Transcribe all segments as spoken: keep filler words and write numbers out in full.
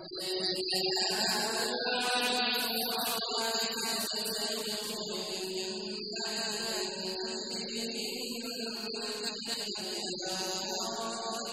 الَّذِينَ آمَنُوا وَعَمِلُوا الصَّالِحَاتِ سَيُدْخِلُهُم جَنَّاتٍ تَجْرِي مِن تَحْتِهَا الْأَنْهَارُ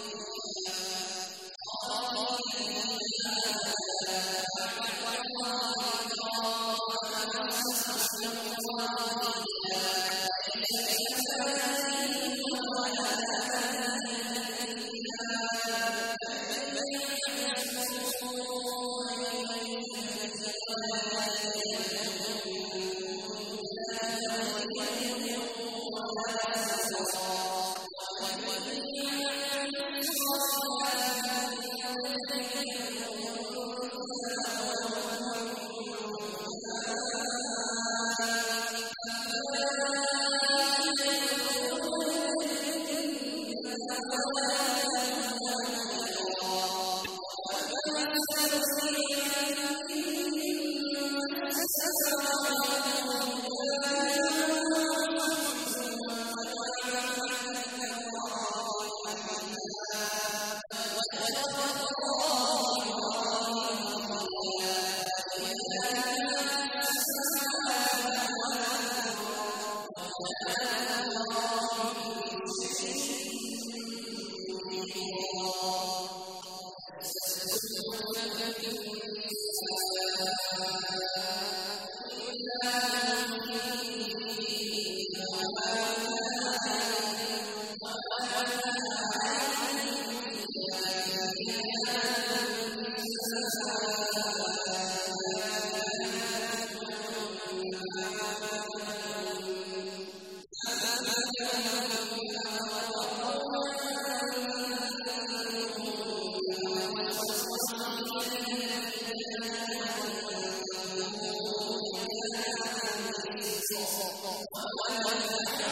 خَالِدِينَ فِيهَا أَبَدًا ۖ وَعْدَ اللَّهِ حَقًّا ۚ وَمَن أَحْسَنُ مِنَ اللَّهِ قِيلًا لَّيْسَ كَمَثْلِهِ إِلَّا مَن يَعْمَلْ سُوءًا يُجْزَ وَلَا يَجِدْ لَهُ مِن دُونِ اللَّهِ وَلِيًّا وَلَا نَصِيرًا وَمَن يَعْمَلْ مِثْقَالَ ذَرَّةٍ خَيْرًا يَرَهُ وَمَن فَأُولَٰئِكَ يَدْخُلُونَ الْجَنَّةَ وَلَا يُظْلَمُونَ نَقِيرًا وَمَن أَحْسَنُ قِيلًا مِّمَّنْ أَسَّسَ وَجْهَهُ لِلَّهِ وَهُوَ مُحْسِنٌ وَجَعَلَ بَيْنَ ذَٰلِكَ قَوَامًا وَاتَّخَذَ اللَّهُ إِبْرَاهِيمَ خَلِيلًا وَإِذْ نَادَيْنَاهُ فِي السَّمَاوَاتِ وَمَا وَكَانَ اللَّهُ بِكُلِّ شَيْءٍ مُّحِيطًا يَسْأَلُونَكَ فِي النِّسَاءِ قُلِ اللَّهُ يُفْتِيكُمْ فِيهِنَّ وَمَا جُنَاحَ عَلَيْكُمْ فِيمَا نَزَلَ مِنْ النِّسَاءِ مَا كَانَ لَهُنَّ وَتَرَضَّوْنَ أَن تَنكِحُوهُنَّ وَالْمُحْصَنَاتِ مِنَ الَّذِينَ هَادُوا أَن تَقُولُوا إِنَّ هَٰذَا فِسْقٌ ۗ وَمَنِ